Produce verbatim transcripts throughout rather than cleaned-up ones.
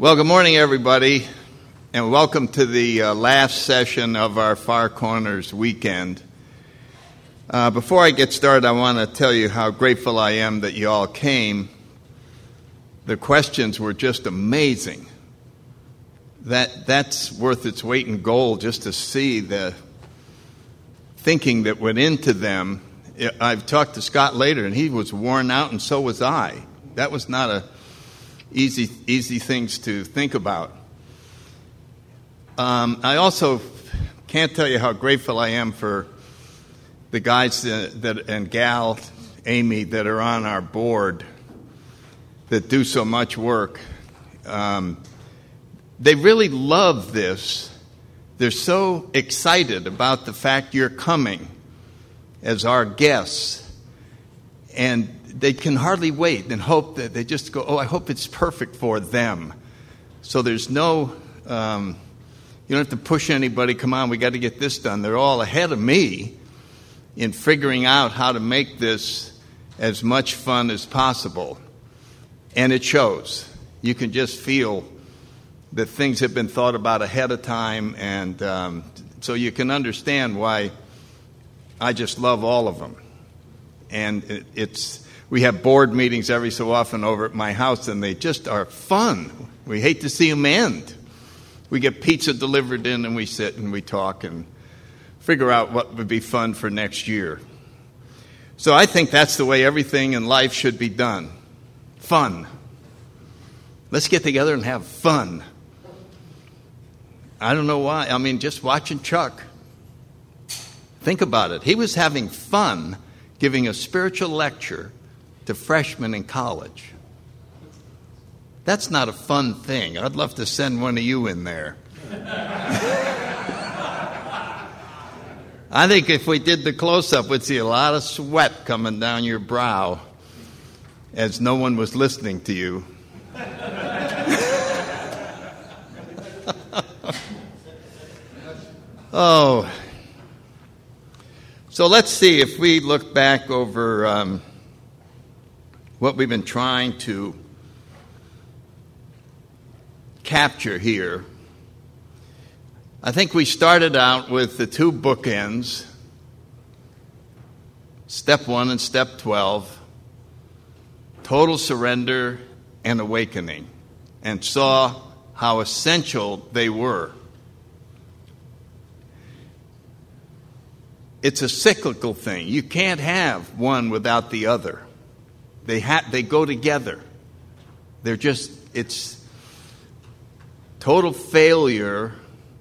Well, good morning, everybody, and welcome to the uh, last session of our Far Corners weekend. Uh, before I get started, I want to tell you how grateful I am that you all came. The questions were just amazing. That that's worth its weight in gold just to see the thinking that went into them. I've talked to Scott later, and he was worn out, and so was I. That was not a Easy, easy things to think about. Um, I also can't tell you how grateful I am for the guys that, that and gal, Amy, that are on our board that do so much work. Um, they really love this. They're so excited about the fact you're coming as our guests, and they can hardly wait and hope that they just go, oh, I hope it's perfect for them. So there's no, um, you don't have to push anybody, come on, we got to get this done. They're all ahead of me in figuring out how to make this as much fun as possible. And it shows. You can just feel that things have been thought about ahead of time, and um, so you can understand why I just love all of them. And it, it's... We have board meetings every so often over at my house, and they just are fun. We hate to see them end. We get pizza delivered in, and we sit and we talk and figure out what would be fun for next year. So I think that's the way everything in life should be done. Fun. Let's get together and have fun. I don't know why. I mean, just watching Chuck. Think about it. He was having fun giving a spiritual lecture to freshmen in college. That's not a fun thing. I'd love to send one of you in there. I think if we did the close-up, we'd see a lot of sweat coming down your brow as no one was listening to you. Oh. So let's see if we look back over um, what we've been trying to capture here. I think we started out with the two bookends, step one and step twelve, total surrender and awakening, and saw how essential they were. It's a cyclical thing. You can't have one without the other. They ha- they go together. They're just, it's total failure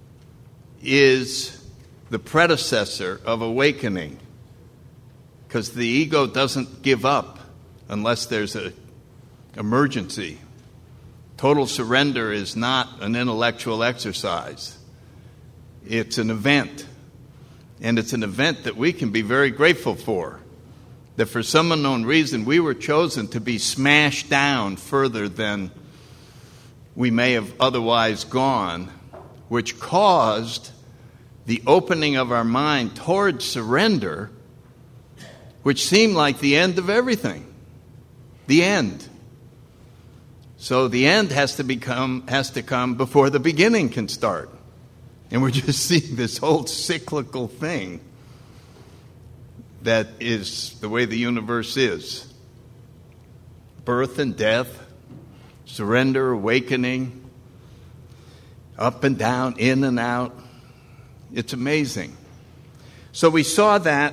is the predecessor of awakening, because the ego doesn't give up unless there's an emergency. Total surrender is not an intellectual exercise. It's an event. And it's an event that we can be very grateful for. That for some unknown reason, we were chosen to be smashed down further than we may have otherwise gone, which caused the opening of our mind towards surrender, which seemed like the end of everything. The end. So the end has to become has to come before the beginning can start. And we're just seeing this whole cyclical thing that is the way the universe is. Birth and death, surrender, awakening, up and down, in and out. It's amazing. So we saw that.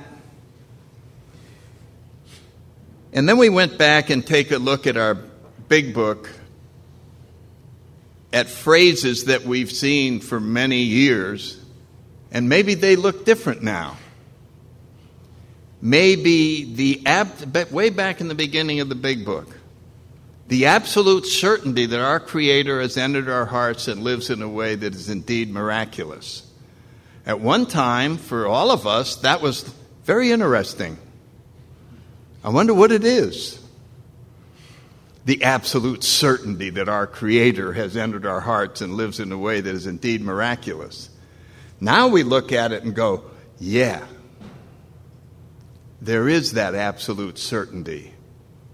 And then we went back and take a look at our big book, at phrases that we've seen for many years, and maybe they look different now. Maybe the, ab- way back in the beginning of the big book, the absolute certainty that our Creator has entered our hearts and lives in a way that is indeed miraculous. At one time, for all of us, that was very interesting. I wonder what it is. The absolute certainty that our Creator has entered our hearts and lives in a way that is indeed miraculous. Now we look at it and go, yeah, there is that absolute certainty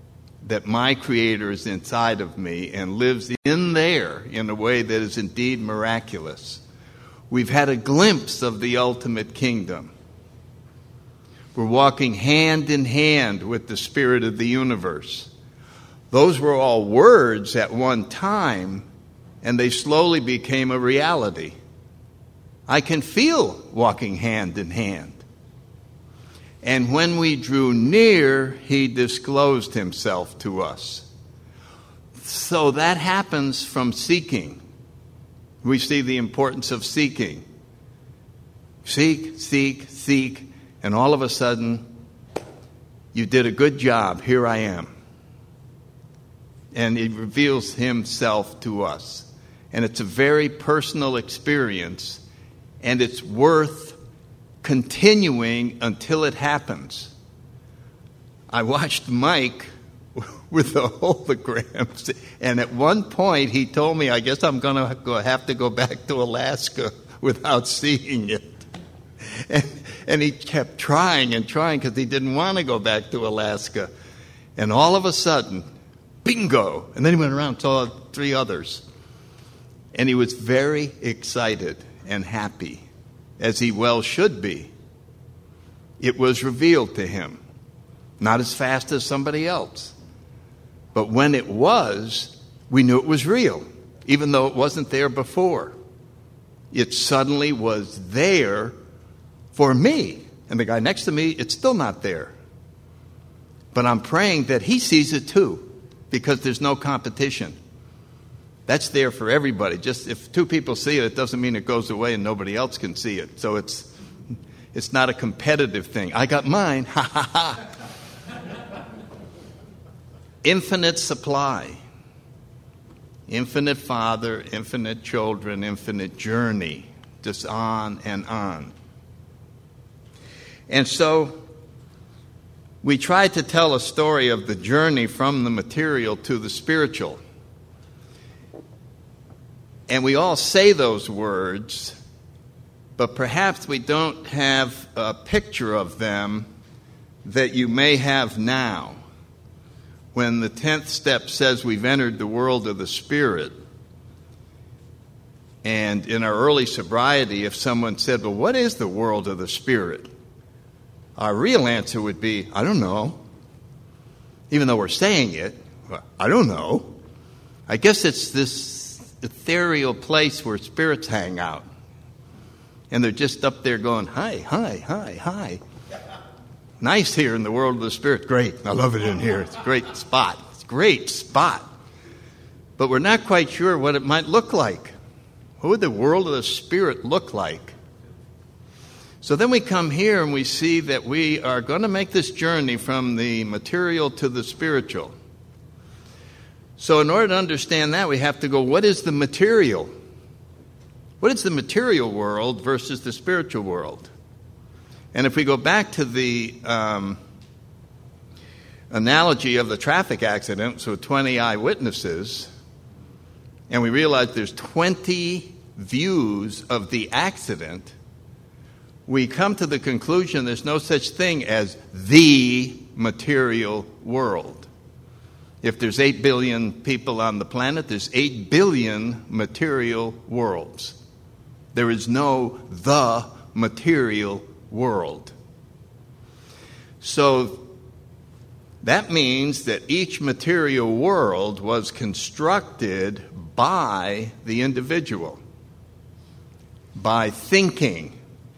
that my Creator is inside of me and lives in there in a way that is indeed miraculous. We've had a glimpse of the ultimate kingdom. We're walking hand in hand with the Spirit of the universe. Those were all words at one time, and they slowly became a reality. I can feel walking hand in hand. And when we drew near, he disclosed himself to us. So that happens from seeking. We see the importance of seeking. Seek, seek, seek, and all of a sudden, you did a good job. Here I am. And he reveals himself to us. And it's a very personal experience, and it's worth continuing until it happens. I watched Mike with the holograms, and at one point he told me, I guess I'm going to have to go back to Alaska without seeing it. And, and he kept trying and trying because he didn't want to go back to Alaska. And all of a sudden, bingo! And then he went around and saw three others. And he was very excited and happy, as he well should be. It was revealed to him. Not as fast as somebody else. But when it was, we knew it was real, even though it wasn't there before. It suddenly was there for me. And the guy next to me, it's still not there. But I'm praying that he sees it too, because there's no competition. That's there for everybody. Just if two people see it, it doesn't mean it goes away and nobody else can see it. So it's it's not a competitive thing. I got mine. Ha ha ha. Infinite supply. Infinite Father, infinite children, infinite journey. Just on and on. And so we try to tell a story of the journey from the material to the spiritual. And we all say those words, but perhaps we don't have a picture of them that you may have now. When the tenth step says we've entered the world of the Spirit. And in our early sobriety, if someone said, well, what is the world of the Spirit? Our real answer would be, I don't know. Even though we're saying it, well, I don't know. I guess it's this ethereal place where spirits hang out. And they're just up there going, hi, hi, hi, hi. Nice here in the world of the Spirit. Great. I love it in here. It's a great spot. It's a great spot. But we're not quite sure what it might look like. What would the world of the Spirit look like? So then we come here and we see that we are going to make this journey from the material to the spiritual. So in order to understand that, we have to go, what is the material? What is the material world versus the spiritual world? And if we go back to the um, analogy of the traffic accident, so twenty eyewitnesses, and we realize there's twenty views of the accident, we come to the conclusion there's no such thing as the material world. If there's eight billion people on the planet, there's eight billion material worlds. There is no the material world. So that means that each material world was constructed by the individual, by thinking,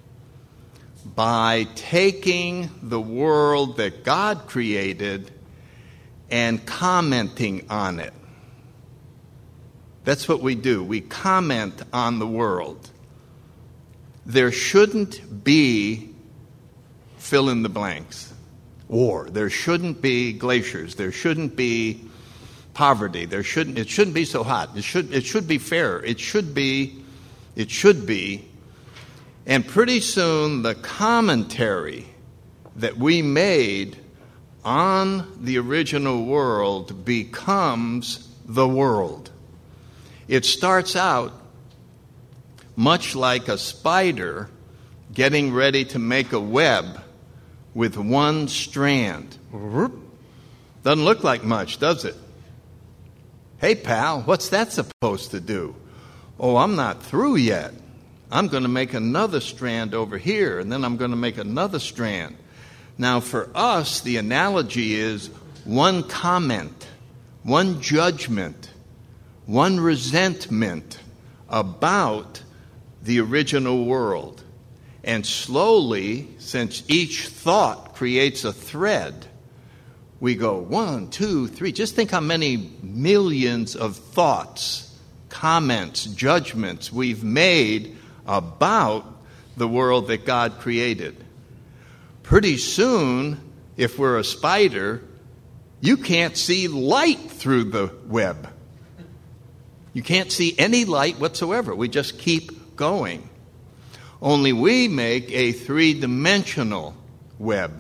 by taking the world that God created and commenting on it. That's what we do. We comment on the world. There shouldn't be fill in the blanks. War. There shouldn't be glaciers. There shouldn't be poverty. There shouldn't. It shouldn't be so hot. It should. It should be fair. It should be. It should be. And pretty soon, the commentary that we made on the original world becomes the world. It starts out much like a spider getting ready to make a web with one strand. Doesn't look like much, does it? Hey, pal, what's that supposed to do? Oh, I'm not through yet. I'm going to make another strand over here, and then I'm going to make another strand. Now, for us, the analogy is one comment, one judgment, one resentment about the original world. And slowly, since each thought creates a thread, we go one, two, three. Just think how many millions of thoughts, comments, judgments we've made about the world that God created. Pretty soon, if we're a spider, you can't see light through the web. You can't see any light whatsoever. We just keep going. Only we make a three-dimensional web,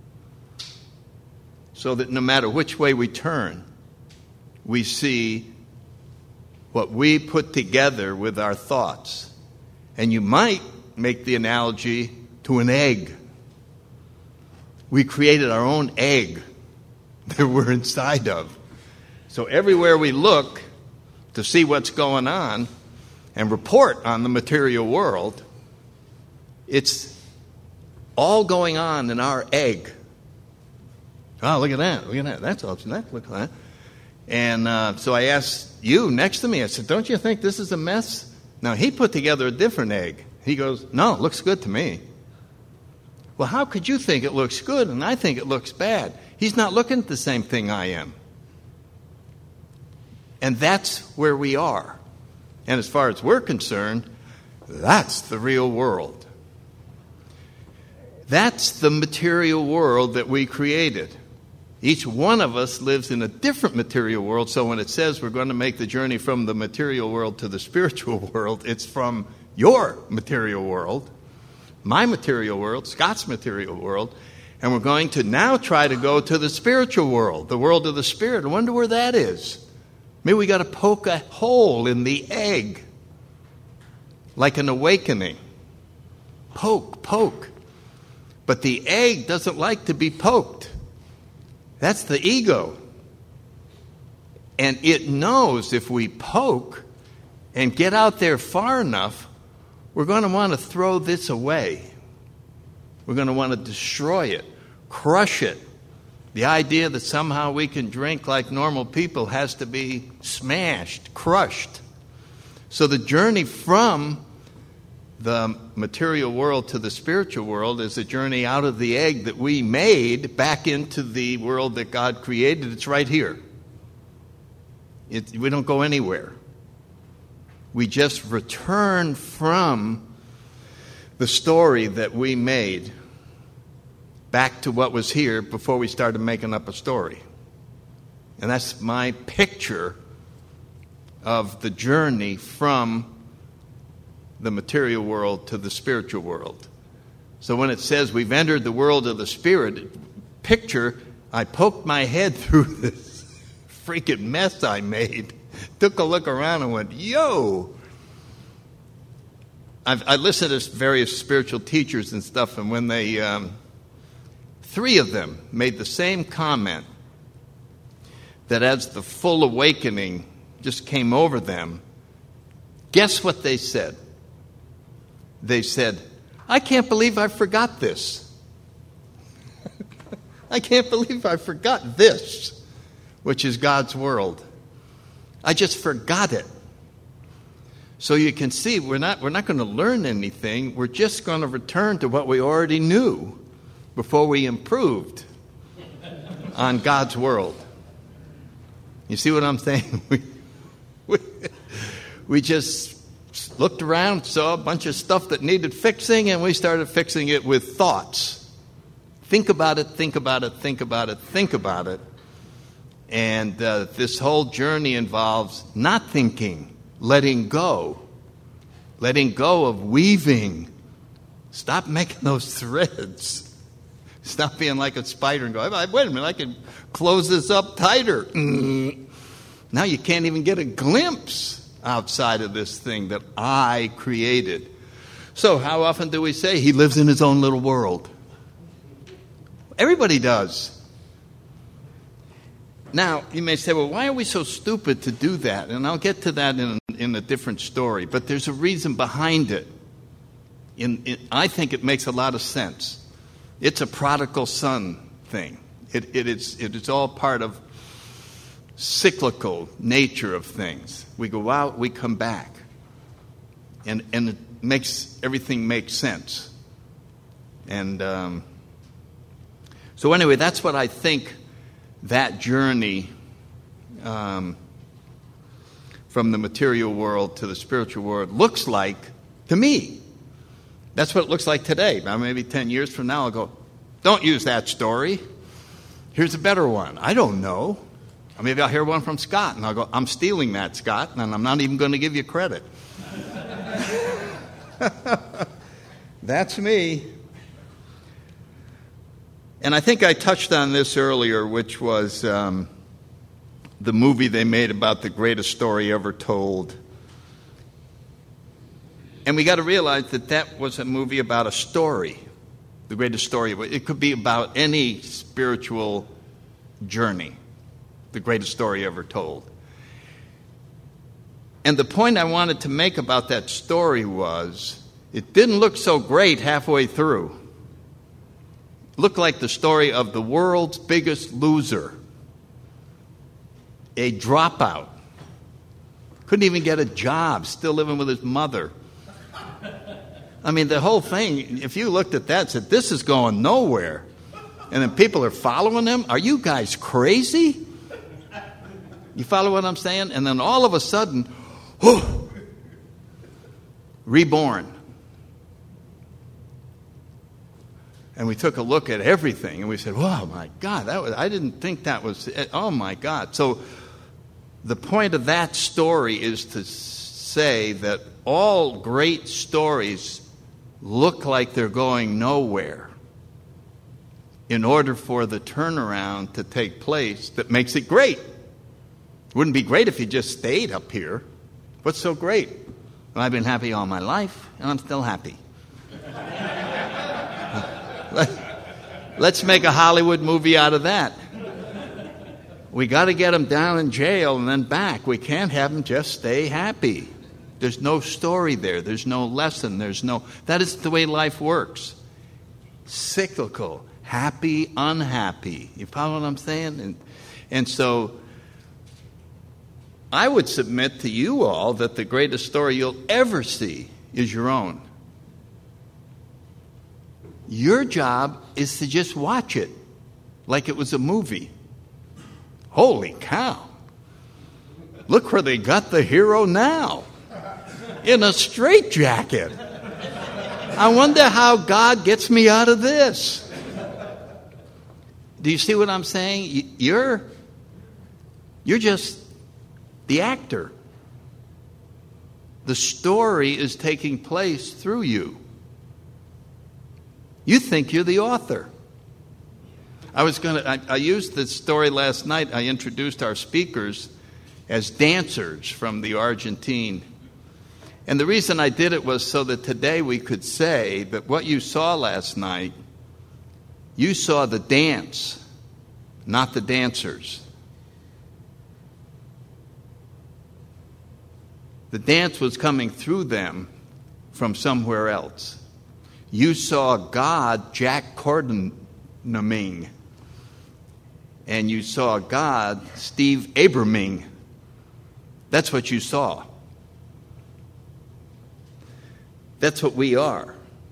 so that no matter which way we turn, we see what we put together with our thoughts. And you might make the analogy to an egg. We created our own egg that we're inside of. So everywhere we look to see what's going on and report on the material world, it's all going on in our egg. Oh, look at that. Look at that. That's awesome. That, look at that. And uh, so I asked you next to me, I said, don't you think this is a mess? Now, he put together a different egg. He goes, no, it looks good to me. Well, how could you think it looks good and I think it looks bad? He's not looking at the same thing I am. And that's where we are. And as far as we're concerned, that's the real world. That's the material world that we created. Each one of us lives in a different material world, so when it says we're going to make the journey from the material world to the spiritual world, it's from your material world, my material world, Scott's material world, and we're going to now try to go to the spiritual world, the world of the spirit. I wonder where that is. Maybe we got to poke a hole in the egg, like an awakening. Poke, poke. But the egg doesn't like to be poked. That's the ego. And it knows if we poke and get out there far enough, we're going to want to throw this away. We're going to want to destroy it, crush it. The idea that somehow we can drink like normal people has to be smashed, crushed. So the journey from the material world to the spiritual world is a journey out of the egg that we made back into the world that God created. It's right here. It, we don't go anywhere. We just return from the story that we made back to what was here before we started making up a story. And that's my picture of the journey from the material world to the spiritual world. So when it says we've entered the world of the spirit, picture, I poked my head through this freaking mess I made, took a look around and went, yo! I've, I listened to various spiritual teachers and stuff, and when they, um, three of them made the same comment, that as the full awakening just came over them, guess what they said? They said, I can't believe I forgot this. I can't believe I forgot this, which is God's world. I just forgot it. So you can see we're not, we're not going to learn anything. We're just going to return to what we already knew before we improved on God's world. You see what I'm saying? We, we, we just looked around, saw a bunch of stuff that needed fixing, and we started fixing it with thoughts. Think about it, think about it, think about it, think about it. And uh, this whole journey involves not thinking, letting go. Letting go of weaving. Stop making those threads. Stop being like a spider and go, wait a minute, I can close this up tighter. Mm. Now you can't even get a glimpse outside of this thing that I created. So how often do we say he lives in his own little world? Everybody does. Now, you may say, well, why are we so stupid to do that? And I'll get to that in, in a different story. But there's a reason behind it. In, in, I think it makes a lot of sense. It's a prodigal son thing. It, it, is, it is all part of cyclical nature of things. We go out, we come back. And, and it makes everything make sense. And um, so anyway, that's what I think that journey um, from the material world to the spiritual world looks like to me. That's what it looks like today. Now, maybe ten years from now, I'll go, don't use that story. Here's a better one. I don't know. Or maybe I'll hear one from Scott, and I'll go, I'm stealing that, Scott, and I'm not even going to give you credit. That's me. And I think I touched on this earlier, which was um, the movie they made about the greatest story ever told. And we got to realize that that was a movie about a story, the greatest story. It could be about any spiritual journey, the greatest story ever told. And the point I wanted to make about that story was, it didn't look so great halfway through. It looked like the story of the world's biggest loser, a dropout, couldn't even get a job, still living with his mother. I mean, the whole thing, if you looked at that and said, this is going nowhere, and then people are following him, are you guys crazy? You follow what I'm saying? And then all of a sudden, whoo, reborn. And we took a look at everything, and we said, "Oh my God, that was, I didn't think that was, oh my God." So the point of that story is to say that all great stories look like they're going nowhere in order for the turnaround to take place that makes it great. It wouldn't be great if you just stayed up here. What's so great? Well, I've been happy all my life, and I'm still happy. Let's make a Hollywood movie out of that. We got to get them down in jail and then back. We can't have them just stay happy. There's no story there. There's no lesson. There's no... That is the way life works. Cyclical. Happy, unhappy. You follow what I'm saying? And, and so I would submit to you all that the greatest story you'll ever see is your own. Your job is to just watch it like it was a movie. Holy cow. Look where they got the hero now. In a straitjacket. I wonder how God gets me out of this. Do you see what I'm saying? You're, you're just the actor. The story is taking place through you. You think you're the author. I was going to, I, I used this story last night. I introduced our speakers as dancers from the Argentine. And the reason I did it was so that today we could say that what you saw last night, you saw the dance, not the dancers. The dance was coming through them from somewhere else. You saw God, Jack Kornaming, and you saw God, Steve Aberming. That's what you saw. That's what we are.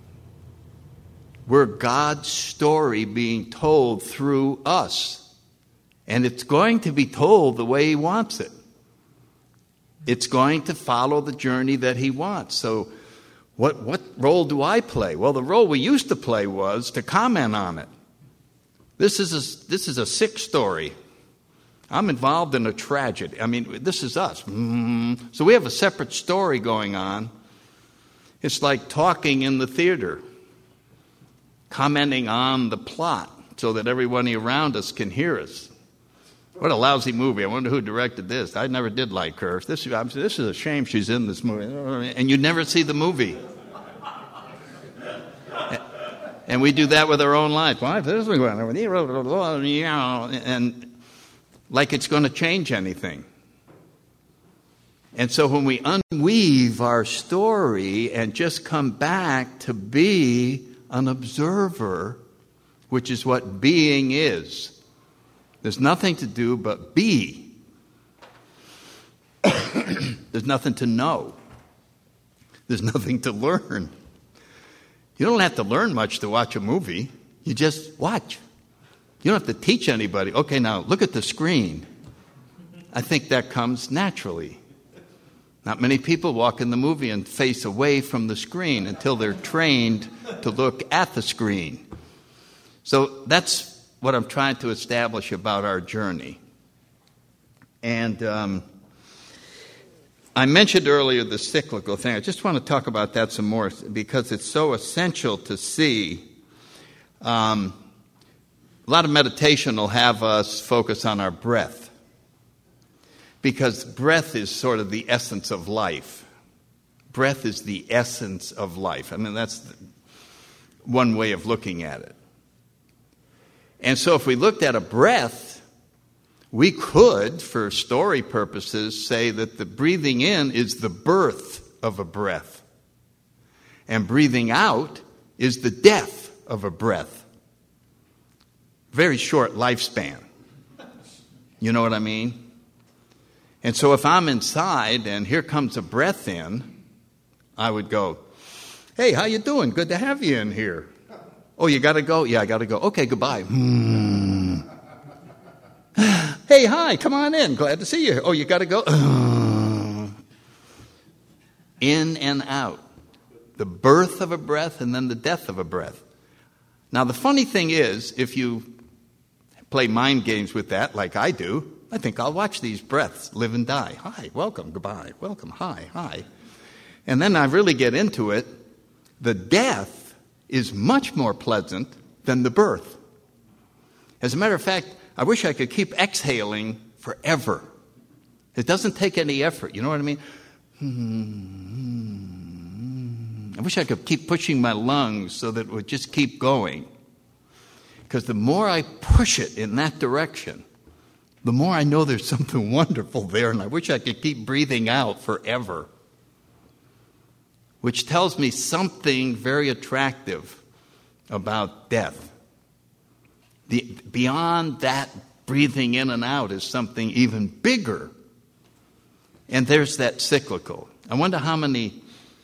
We're God's story being told through us. And it's going to be told the way He wants it. It's going to follow the journey that He wants. So what, what role do I play? Well, the role we used to play was to comment on it. This is a, this is a sick story. I'm involved in a tragedy. I mean, this is us. Mm-hmm. So we have a separate story going on. It's like talking in the theater, commenting on the plot so that everybody around us can hear us. What a lousy movie. I wonder who directed this. I never did like her. This, this is a shame she's in this movie. And you never see the movie. And we do that with our own life. Well, this is going on. And like it's going to change anything. And so when we unweave our story and just come back to be an observer, which is what being is, there's nothing to do but be. There's nothing to know. There's nothing to learn. You don't have to learn much to watch a movie. You just watch. You don't have to teach anybody. Okay, now look at the screen. I think that comes naturally. Not many people walk in the movie and face away from the screen until they're trained to look at the screen. So that's what I'm trying to establish about our journey. And um, I mentioned earlier the cyclical thing. I just want to talk about that some more because it's so essential to see. Um, a lot of meditation will have us focus on our breath because breath is sort of the essence of life. Breath is the essence of life. I mean, that's one way of looking at it. And so if we looked at a breath, we could, for story purposes, say that the breathing in is the birth of a breath. And breathing out is the death of a breath. Very short lifespan. You know what I mean? And so if I'm inside and here comes a breath in, I would go, hey, how you doing? Good to have you in here. Oh, you got to go? Yeah, I got to go. Okay, goodbye. Hmm. Hey, hi, come on in. Glad to see you. Oh, you got to go? Uh. In and out. The birth of a breath and then the death of a breath. Now, the funny thing is, if you play mind games with that like I do, I think I'll watch these breaths live and die. Hi, welcome, goodbye, welcome, hi, hi. And then I really get into it. The death is much more pleasant than the birth. As a matter of fact, I wish I could keep exhaling forever. It doesn't take any effort. You know what I mean? I wish I could keep pushing my lungs so that it would just keep going. Because the more I push it in that direction, the more I know there's something wonderful there, and I wish I could keep breathing out forever. Which tells me something very attractive about death. The, beyond that breathing in and out is something even bigger. And there's that cyclical. I wonder how many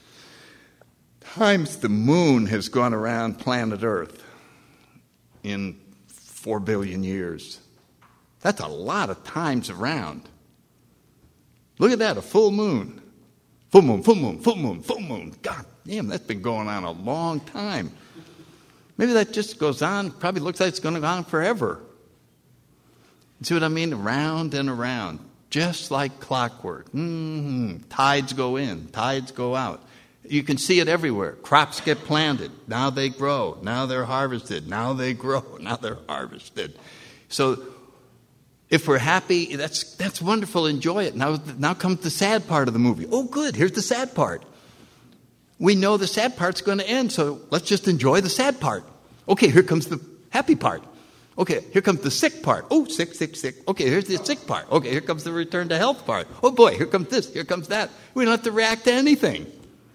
times the moon has gone around planet Earth in four billion years. That's a lot of times around. Look at that, a full moon. Full moon, full moon, full moon, full moon. God damn, that's been going on a long time. Maybe that just goes on, probably looks like it's going to go on forever. You see what I mean? Around and around, just like clockwork. Mm-hmm. Tides go in, tides go out. You can see it everywhere. Crops get planted. Now they grow. Now they're harvested. Now they grow. Now they're harvested. So if we're happy, that's that's wonderful. Enjoy it. Now, now comes the sad part of the movie. Oh, good. Here's the sad part. We know the sad part's going to end, so let's just enjoy the sad part. Okay, here comes the happy part. Okay, here comes the sick part. Oh, sick, sick, sick. Okay, here's the sick part. Okay, here comes the return to health part. Oh, boy, here comes this. Here comes that. We don't have to react to anything.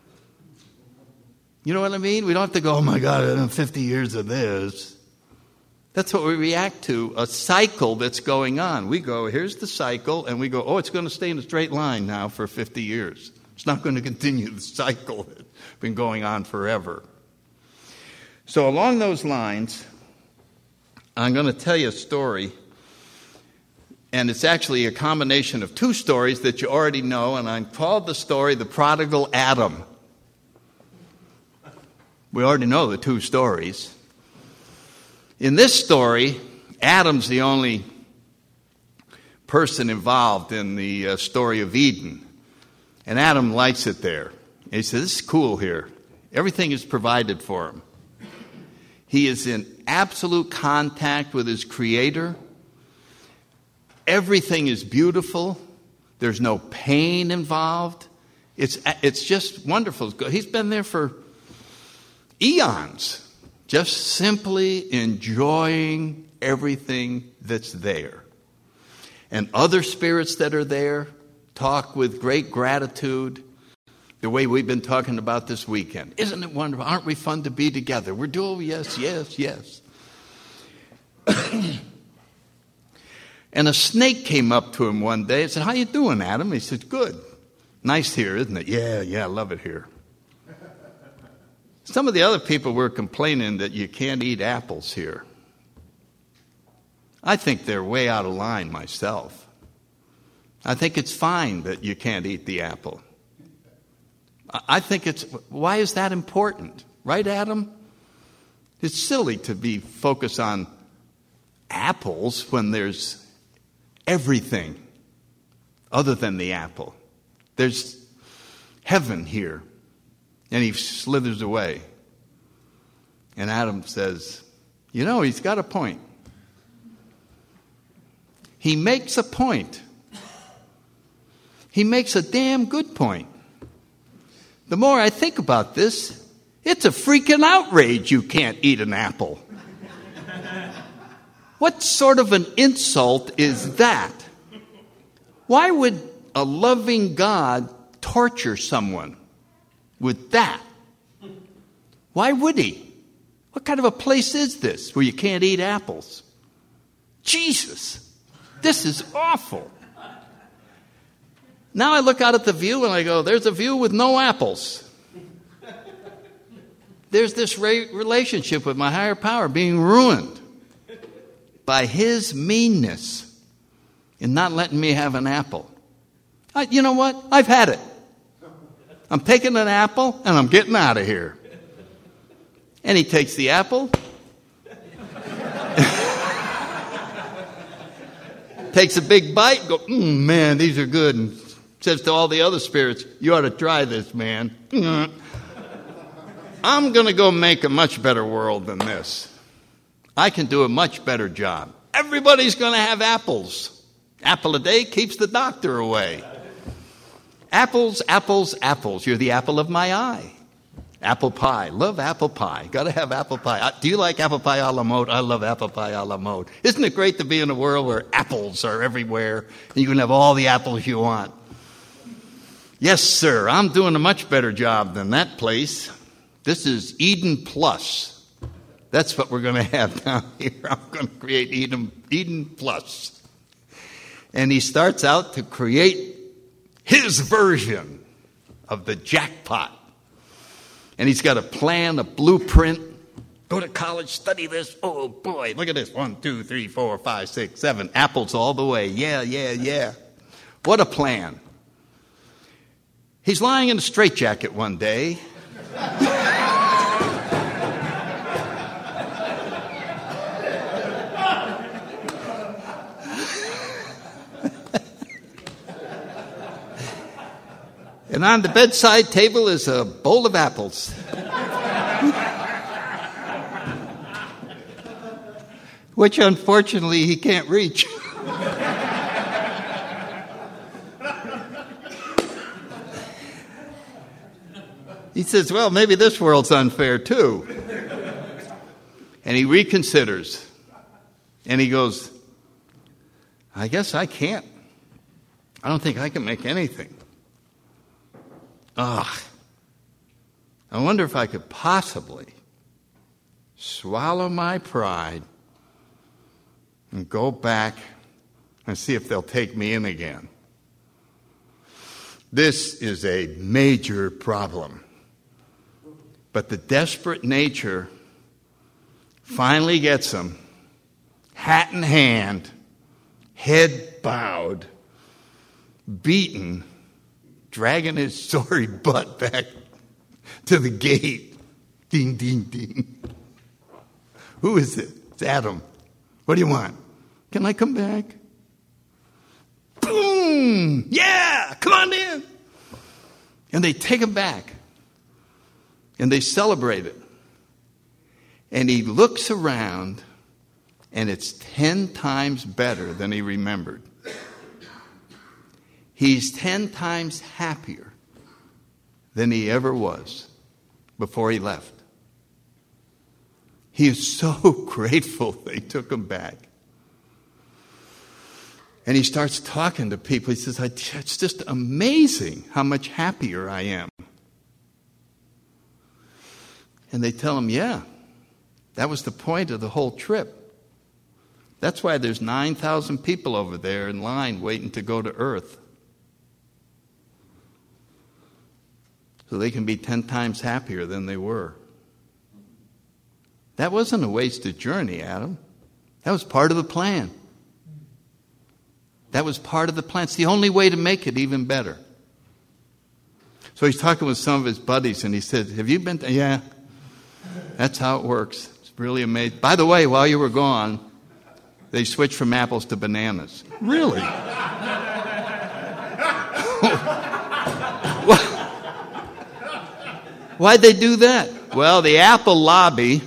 You know what I mean? We don't have to go, oh, my God, fifty years of this. That's what we react to, a cycle that's going on. We go, here's the cycle, and we go, oh, it's going to stay in a straight line now for fifty years. It's not going to continue the cycle that's been going on forever. So along those lines, I'm going to tell you a story, and it's actually a combination of two stories that you already know, and I called the story The Prodigal Adam. We already know the two stories. In this story, Adam's the only person involved in the uh, story of Eden. And Adam likes it there. And he says, this is cool here. Everything is provided for him. He is in absolute contact with his Creator. Everything is beautiful. There's no pain involved. It's, it's just wonderful. He's been there for eons. Just simply enjoying everything that's there. and other spirits that are there talk with great gratitude, the way we've been talking about this weekend. Isn't it wonderful? Aren't we fun to be together? We're doing, yes, yes, yes. And a snake came up to him one day and said, "How you doing, Adam?" He said, "Good. Nice here, isn't it?" "Yeah, yeah, I love it here." Some of the other people were complaining that you can't eat apples here. I think they're way out of line myself. I think it's fine that you can't eat the apple. I think it's, why is that important? Right, Adam? It's silly to be focused on apples when there's everything other than the apple. There's heaven here. And he slithers away. And Adam says, "You know, he's got a point. He makes a point. He makes a damn good point. The more I think about this, it's a freaking outrage you can't eat an apple. What sort of an insult is that? Why would a loving God torture someone with that? Why would he? What kind of a place is this where you can't eat apples? Jesus, this is awful." Now I look out at the view and I go, there's a view with no apples. There's this re- relationship with my higher power being ruined by his meanness in not letting me have an apple. I, you know what? I've had it. I'm taking an apple and I'm getting out of here. And he takes the apple, takes a big bite, go, mm, "Man, these are good," and says to all the other spirits, "You ought to try this, man. I'm going to go make a much better world than this. I can do a much better job. Everybody's going to have apples. Apple a day keeps the doctor away. Apples, apples, apples. You're the apple of my eye. Apple pie. Love apple pie. Got to have apple pie. Do you like apple pie a la mode? I love apple pie a la mode. Isn't it great to be in a world where apples are everywhere and you can have all the apples you want? Yes, sir. I'm doing a much better job than that place. This is Eden Plus. That's what we're going to have down here. I'm going to create Eden, Eden Plus. And he starts out to create his version of the jackpot. And he's got a plan, a blueprint. Go to college, study this. Oh, boy, look at this. One, two, three, four, five, six, seven. Apples all the way. Yeah, yeah, yeah. What a plan. He's lying in a straitjacket one day. And on the bedside table is a bowl of apples. Which, unfortunately, he can't reach. He says, well, maybe this world's unfair, too. And he reconsiders. And he goes, I guess I can't. I don't think I can make anything. Ugh. I wonder if I could possibly swallow my pride and go back and see if they'll take me in again. This is a major problem. But the desperate nature finally gets him, hat in hand, head bowed, beaten, dragging his sorry butt back to the gate. Ding, ding, ding. Who is it? It's Adam. What do you want? Can I come back? Boom! Yeah! Come on in! And they take him back. And they celebrate it. And he looks around, and it's ten times better than he remembered. He's ten times happier than he ever was before he left. He is so grateful they took him back. And he starts talking to people. He says, it's just amazing how much happier I am. And they tell him, yeah, that was the point of the whole trip. That's why there's nine thousand people over there in line waiting to go to Earth. So they can be ten times happier than they were. That wasn't a wasted journey, Adam. That was part of the plan. That was part of the plan. It's the only way to make it even better. So he's talking with some of his buddies, and he said, have you been to... Yeah, that's how it works. It's really amazing. By the way, while you were gone, they switched from apples to bananas. Really? Why'd they do that? Well, the Apple lobby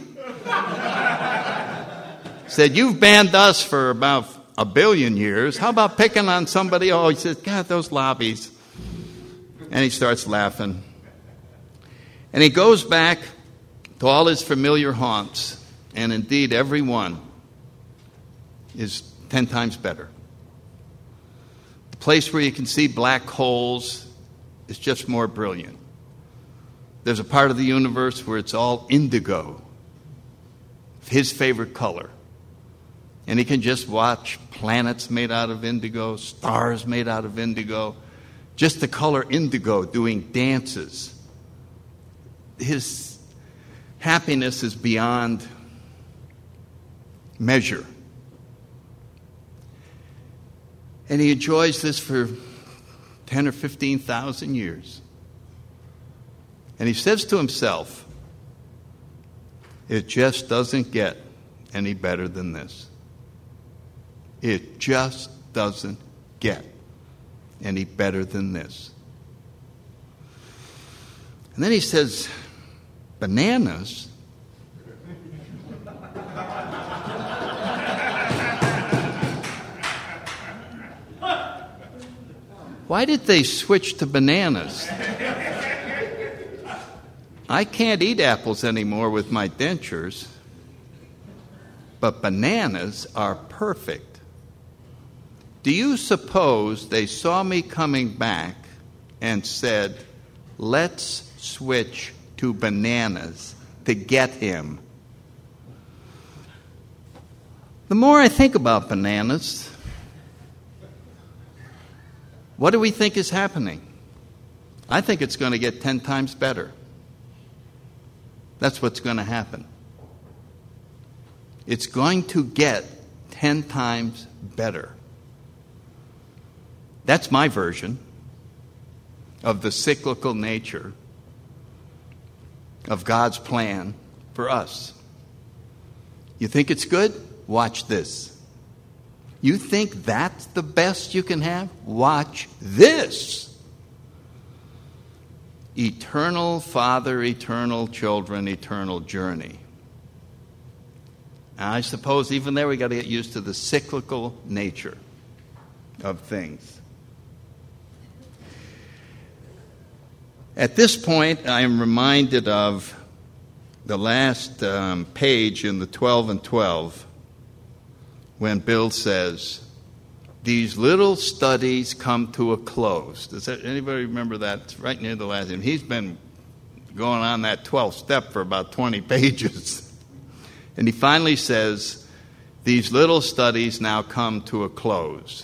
said, you've banned us for about a billion years. How about picking on somebody? Oh, he says, God, those lobbies. And he starts laughing. And he goes back to all his familiar haunts. And indeed, every one is ten times better. The place where you can see black holes is just more brilliant. There's a part of the universe where it's all indigo, his favorite color. And he can just watch planets made out of indigo, stars made out of indigo, just the color indigo doing dances. His happiness is beyond measure. And he enjoys this for ten or fifteen thousand years. And he says to himself, it just doesn't get any better than this. It just doesn't get any better than this. And then he says, bananas? Why did they switch to bananas? I can't eat apples anymore with my dentures, but bananas are perfect. Do you suppose they saw me coming back and said, let's switch to bananas to get him? The more I think about bananas, what do we think is happening? I think it's going to get ten times better. That's what's going to happen. It's going to get ten times better. That's my version of the cyclical nature of God's plan for us. You think it's good? Watch this. You think that's the best you can have? Watch this. Eternal Father, eternal children, eternal journey. And I suppose even there we got to get used to the cyclical nature of things. At this point, I am reminded of the last um, page in the twelve and twelve when Bill says, these little studies come to a close. Does that, anybody remember that? It's right near the last end. He's been going on that twelfth step for about twenty pages. And he finally says, these little studies now come to a close.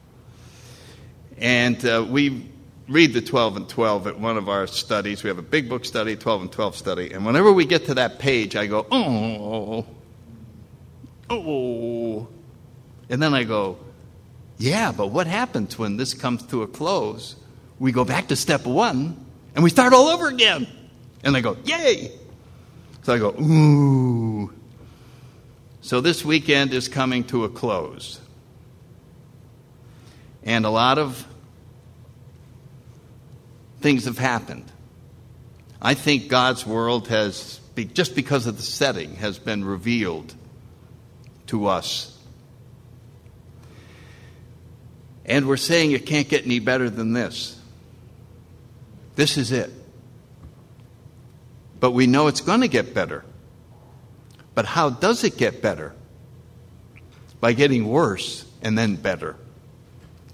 And uh, we read the twelve and twelve at one of our studies. We have a big book study, twelve and twelve study. And whenever we get to that page, I go, oh, oh. And then I go, yeah, but what happens when this comes to a close? We go back to step one, and we start all over again. And I go, yay! So I go, ooh. So this weekend is coming to a close. And a lot of things have happened. I think God's world has, just because of the setting, has been revealed to us. And we're saying it can't get any better than this. This is it. But we know it's going to get better. But how does it get better? By getting worse and then better.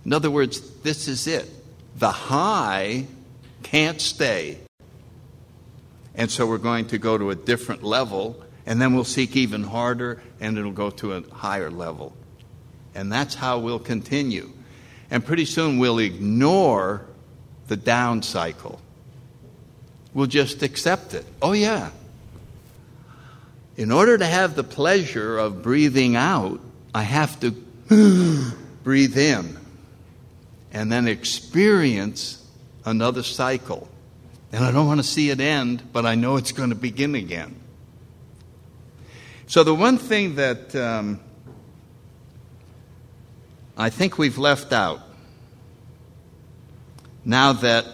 In other words, this is it. The high can't stay. And so we're going to go to a different level, and then we'll seek even harder, and it'll go to a higher level. And that's how we'll continue. And pretty soon we'll ignore the down cycle. We'll just accept it. Oh, yeah. In order to have the pleasure of breathing out, I have to breathe in and then experience another cycle. And I don't want to see it end, but I know it's going to begin again. So the one thing that um, I think we've left out, now that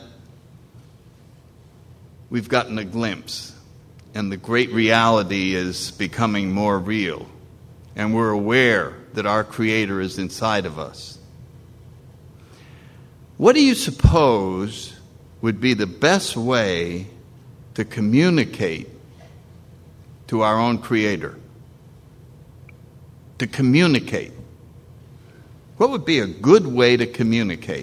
we've gotten a glimpse and the great reality is becoming more real, and we're aware that our Creator is inside of us, what do you suppose would be the best way to communicate to our own Creator? To communicate. What would be a good way to communicate?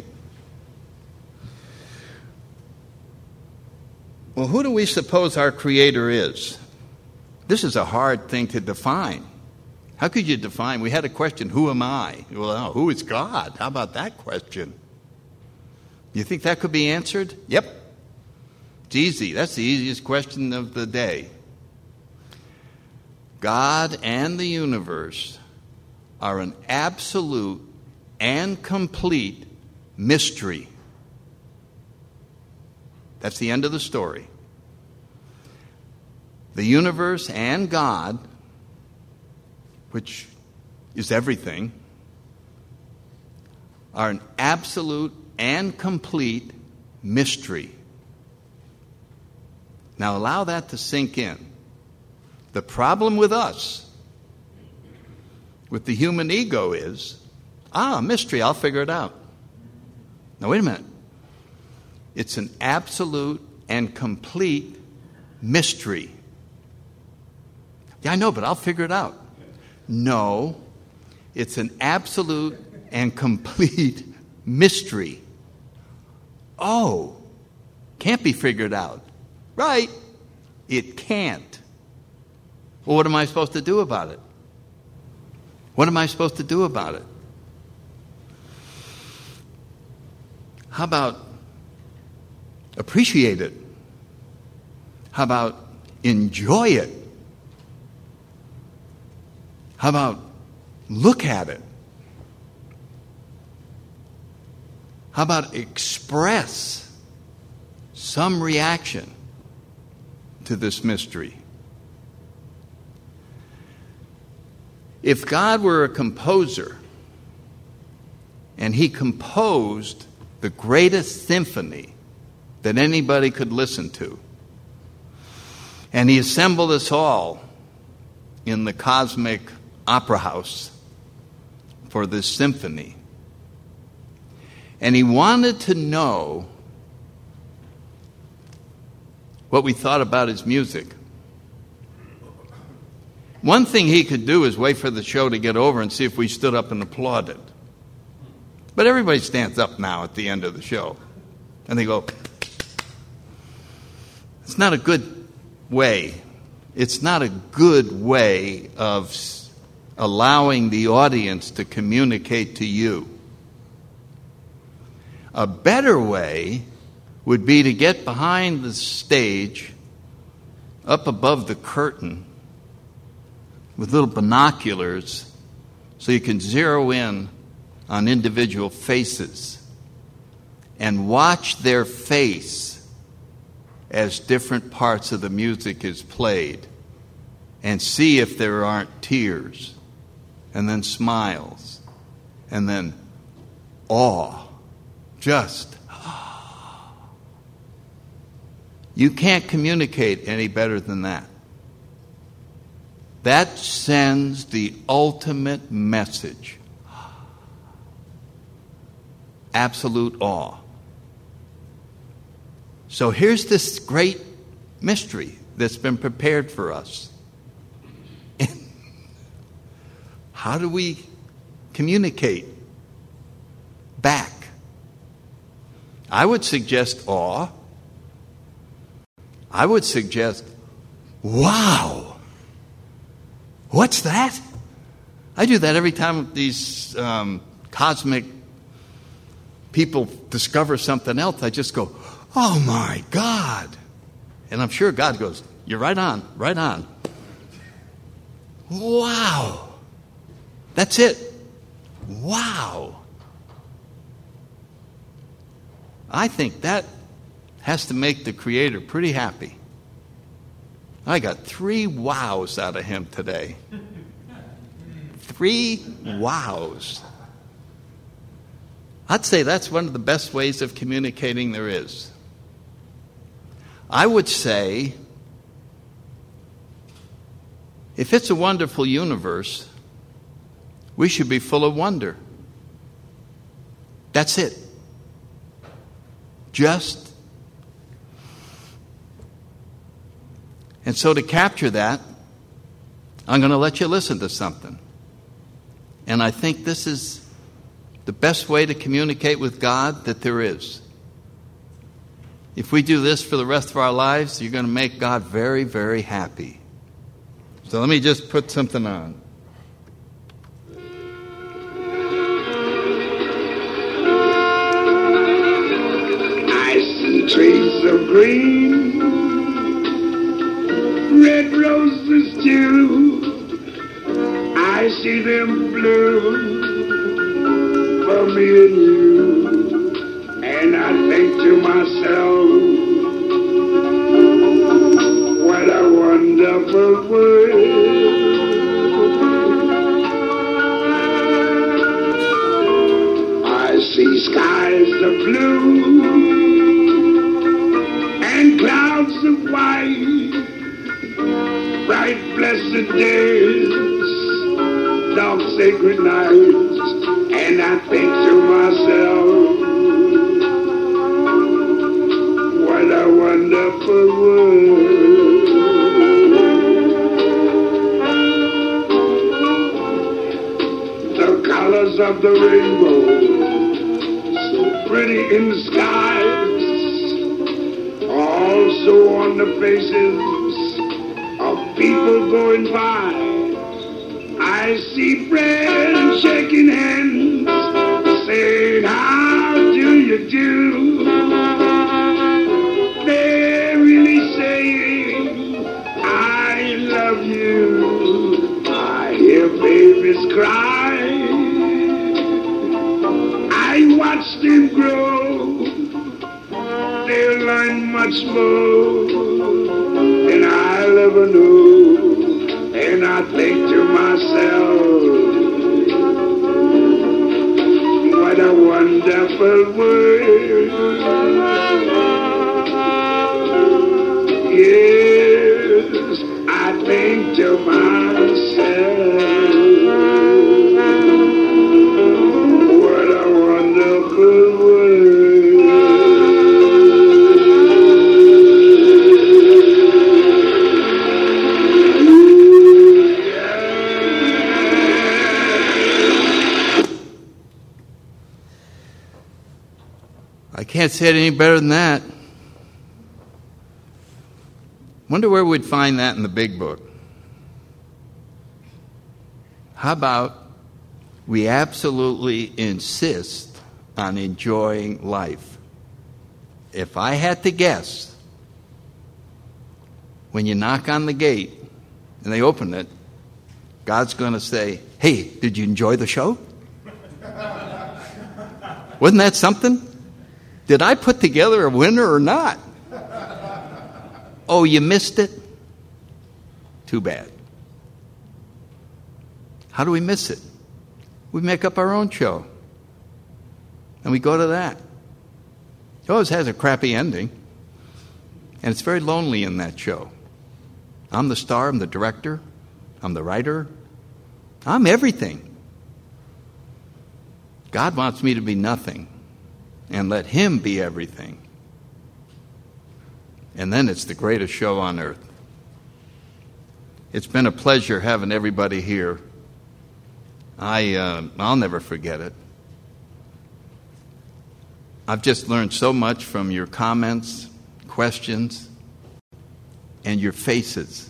Well, who do we suppose our Creator is? This is a hard thing to define. How could you define? We had a question, who am I? Well, who is God? How about that question? You think that could be answered? Yep. It's easy. That's the easiest question of the day. God and the universe are an absolute and complete mystery. That's the end of the story. The universe and God, which is everything, are an absolute and complete mystery. Now allow that to sink in. The problem with us, with the human ego is, ah, mystery, I'll figure it out. Now wait a minute. It's an absolute and complete mystery. Yeah, I know, but I'll figure it out. No, it's an absolute and complete mystery. Oh, can't be figured out. Right, it can't. Well, what am I supposed to do about it? What am I supposed to do about it? How about appreciate it? How about enjoy it? How about look at it? How about express some reaction to this mystery? If God were a composer and He composed the greatest symphony that anybody could listen to, and He assembled us all in the cosmic opera house for this symphony, and He wanted to know what we thought about His music, one thing He could do is wait for the show to get over and see if we stood up and applauded. But everybody stands up now at the end of the show. And they go, it's not a good way. It's not a good way of allowing the audience to communicate to you. A better way would be to get behind the stage, up above the curtain, with little binoculars so you can zero in on individual faces and watch their face as different parts of the music is played and see if there aren't tears and then smiles and then awe. Just you can't communicate any better than that. That sends the ultimate message. Absolute awe. So here's this great mystery that's been prepared for us. How do we communicate back I would suggest awe. I would suggest, wow, what's that? I do that every time these um, cosmic people discover something else. I just go, oh my God. And I'm sure God goes, you're right on, right on. Wow. That's it. Wow. I think that has to make the Creator pretty happy. I got three wows out of him today. Three wows. I'd say that's one of the best ways of communicating there is. I would say, if it's a wonderful universe, we should be full of wonder. That's it. Just. And so to capture that, I'm going to let you listen to something. And I think this is the best way to communicate with God that there is. If we do this for the rest of our lives, you're going to make God very, very happy. So let me just put something on. I see trees of green, red roses too. I see them bloom for me and you. And I think to myself, what a wonderful world. I see skies of blue and clouds of white, bright blessed days, dark sacred nights, and I think to myself, what a wonderful world. The colors of the rainbow, so pretty in the skies, also on the faces of people going by. I see friends shaking hands, saying, how do you do? They're really saying, I love you. I hear babies cry. I watch them grow. They'll learn much more than I'll ever know. And I think to myself, what a wonderful world. Yes, I think to myself, what a wonderful world. I can't say it any better than that. Wonder where we'd find that in the big book. How about we absolutely insist on enjoying life? If I had to guess, when you knock on the gate and they open it, God's going to say, hey, did you enjoy the show? Wasn't that something? Did I put together a winner or not? Oh, you missed it? Too bad. How do we miss it? We make up our own show. And we go to that. It always has a crappy ending. And it's very lonely in that show. I'm the star, I'm the director, I'm the writer, I'm everything. God wants me to be nothing and let Him be everything. And then it's the greatest show on earth. It's been a pleasure having everybody here. I, uh, I'll never forget it. I've just learned so much from your comments, questions, and your faces.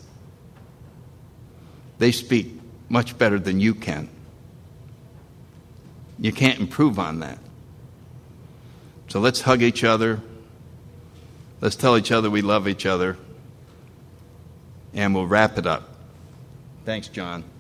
They speak much better than you can. You can't improve on that. So let's hug each other. Let's tell each other we love each other. And we'll wrap it up. Thanks, John.